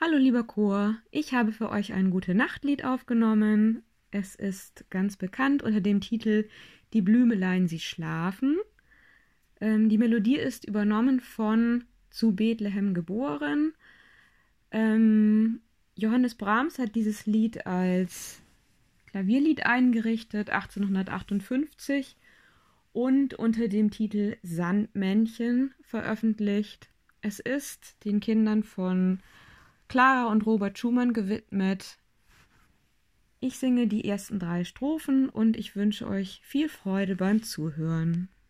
Hallo lieber Chor, ich habe für euch ein Gute-Nacht-Lied aufgenommen. Es ist ganz bekannt unter dem Titel Die Blümelein, sie schlafen. Die Melodie ist übernommen von Zu Bethlehem geboren. Johannes Brahms hat dieses Lied als Klavierlied eingerichtet, 1858, und unter dem Titel Sandmännchen veröffentlicht. Es ist den Kindern von Clara und Robert Schumann gewidmet. Ich singe die ersten 3 Strophen und ich wünsche euch viel Freude beim Zuhören.